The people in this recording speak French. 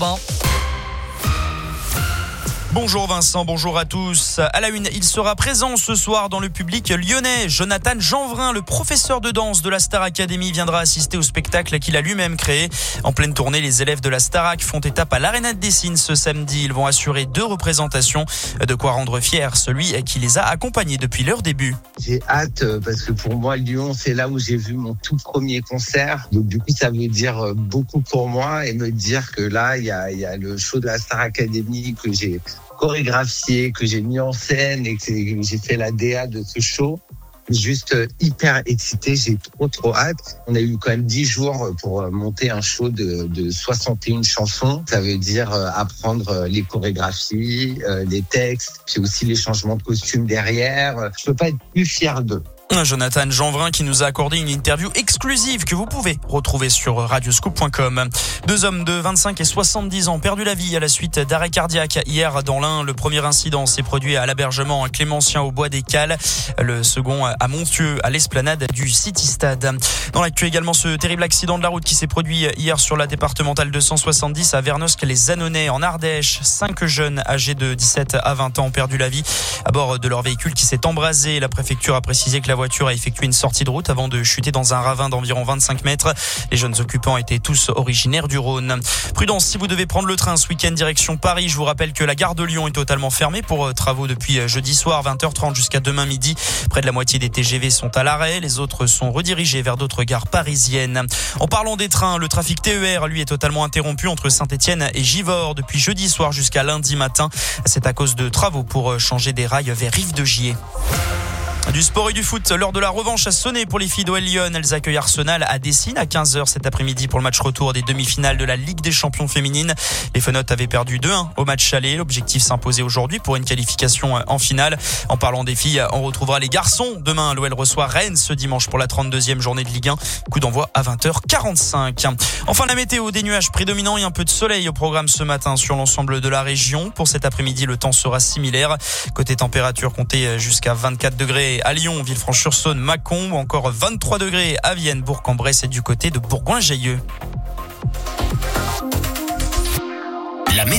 Robin. Bonjour Vincent, bonjour à tous. À la une, il sera présent ce soir dans le public lyonnais. Jonathan Jeanvrin, le professeur de danse de la Star Academy, viendra assister au spectacle qu'il a lui-même créé. En pleine tournée, les élèves de la Starac font étape à l'Arena de Dessines ce samedi. Ils vont assurer 2 représentations. De quoi rendre fier celui qui les a accompagnés depuis leur début. J'ai hâte parce que pour moi, Lyon, c'est là où j'ai vu mon tout premier concert. Donc du coup, ça veut dire beaucoup pour moi et me dire que là, il y a le show de la Star Academy que j'ai chorégraphié, que j'ai mis en scène et que j'ai fait la DA de ce show. Juste hyper excité, j'ai trop hâte. On a eu quand même 10 jours pour monter un show de 61 chansons. Ça veut dire apprendre les chorégraphies, les textes, puis aussi les changements de costumes derrière. Je peux pas être plus fier d'eux. Jonathan Jeanvrin qui nous a accordé une interview exclusive que vous pouvez retrouver sur radioscoop.com. 2 hommes de 25 et 70 ans perdus la vie à la suite d'arrêt cardiaque hier dans l'Ain. Le premier incident s'est produit à l'hébergement Clémentien au Bois des Cales. Le second à Montieu, à l'esplanade du City Stade. Dans l'actu également, ce terrible accident de la route qui s'est produit hier sur la départementale 270 à Vernosque-les-Annonais en Ardèche. 5 jeunes âgés de 17 à 20 ans ont perdu la vie à bord de leur véhicule qui s'est embrasé. La préfecture a précisé que la voiture a effectué une sortie de route avant de chuter dans un ravin d'environ 25 mètres. Les jeunes occupants étaient tous originaires du Rhône. Prudence si vous devez prendre le train ce week-end direction Paris. Je vous rappelle que la gare de Lyon est totalement fermée pour travaux depuis jeudi soir 20h30 jusqu'à demain midi. Près de la moitié des TGV sont à l'arrêt. Les autres sont redirigés vers d'autres gares parisiennes. En parlant des trains, le trafic TER, lui, est totalement interrompu entre Saint-Étienne et Givors depuis jeudi soir jusqu'à lundi matin. C'est à cause de travaux pour changer des rails vers Rive-de-Gier. Du sport et du foot, l'heure de la revanche a sonné pour les filles d'OL Lyon. Elles accueillent Arsenal à Dessines à 15h cet après-midi pour le match retour des demi-finales de la Ligue des Champions féminines. Les Fenotes avaient perdu 2-1 au match aller. L'objectif s'imposait aujourd'hui pour une qualification en finale. En parlant des filles, on retrouvera les garçons. Demain, l'OL reçoit Rennes ce dimanche pour la 32e journée de Ligue 1. Coup d'envoi à 20h45. Enfin, la météo, des nuages prédominants et un peu de soleil au programme ce matin sur l'ensemble de la région. Pour cet après-midi, le temps sera similaire. Côté température, comptez jusqu'à 24 degrés à Lyon, Villefranche-sur-Saône, Mâcon, ou encore 23 degrés à Vienne, Bourg-en-Bresse et du côté de Bourgoin-Jallieu.